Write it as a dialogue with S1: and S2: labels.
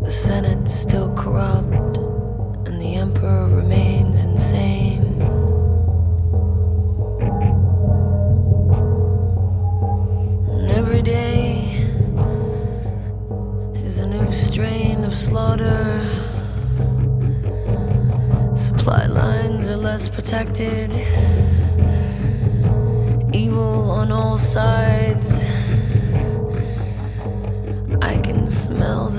S1: The Senate still corrupt, and the Emperor remains insane. And every day is a new strain of slaughter. Supply lines are less protected.